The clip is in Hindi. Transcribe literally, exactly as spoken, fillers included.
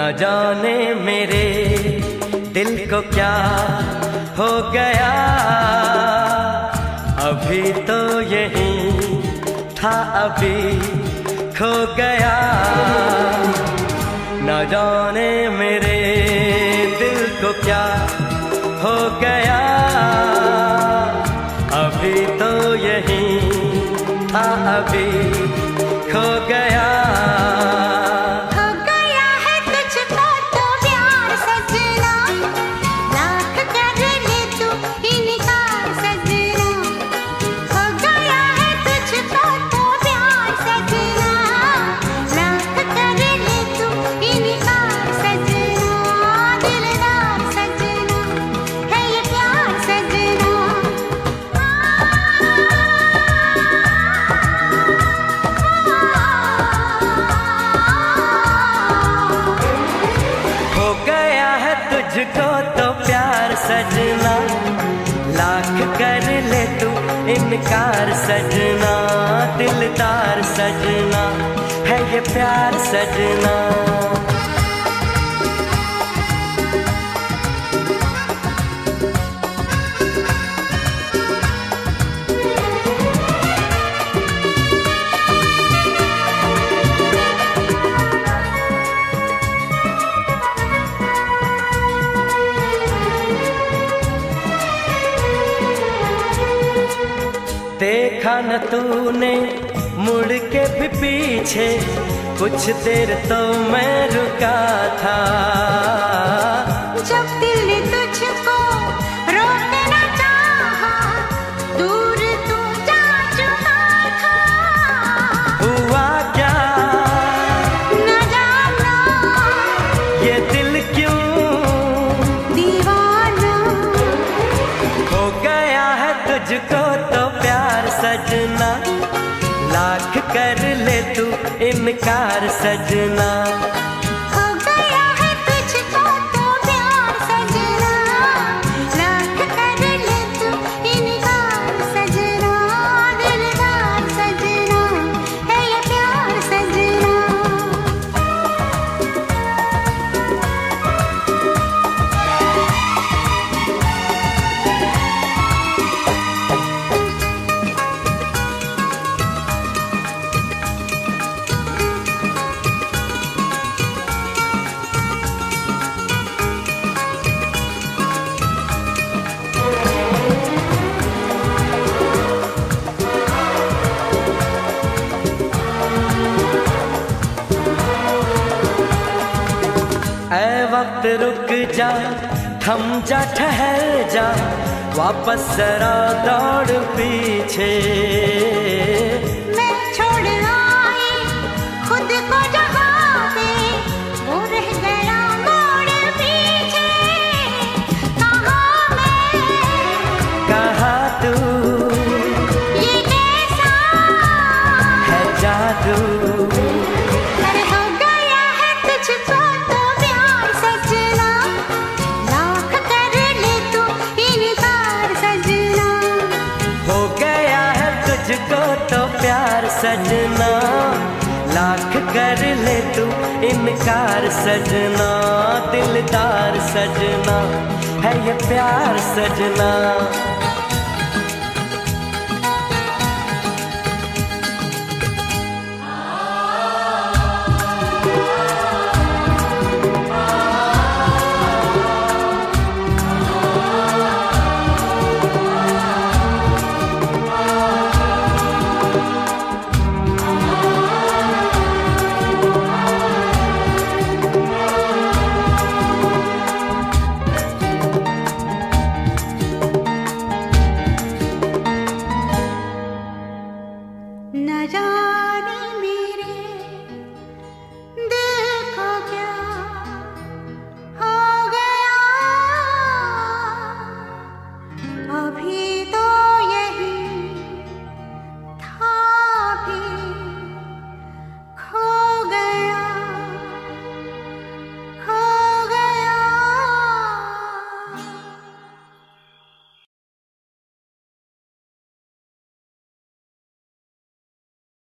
न जाने मेरे दिल को क्या हो गया, अभी तो यही था अभी खो गया। न जाने मेरे दिल को क्या हो गया, अभी तो यही था अभी खो गया। तुझको तो प्यार सजना, लाख कर ले तू इनकार सजना। दिलदार सजना है ये प्यार सजना। देखा न तूने मुड़ के भी पीछे, कुछ देर तो मैं रुका था। जब दिल तुझको रोकना चाहा, दूर तू जा चुका था। हुआ क्या न जाना, ये दिल क्यों दीवाना हो गया है तुझको तो प्यार सजना। लाख कर ले तू इनकार सजना। हो गया है तुझको तो प्यार सजना, लाख कर ले तू इनकार सजना। दिलदार सजना है ये प्यार सजना। ऐ वक्त रुक जा, थम जा, ठहर जा, वापस जरा दौड़ पीछे। मैं छोड़ आई खुद को जहाँ पे, वो रह गया मोड़ पीछे। कहाँ मैं कहाँ तू, ये कैसा है जादू। अरे हो गया है तुझको तो प्यार सजना, लाख कर ले तू इनकार सजना। हो गया है तुझको तो प्यार सजना, लाख कर ले तू इनकार सजना। दिलदार सजना है ये प्यार सजना।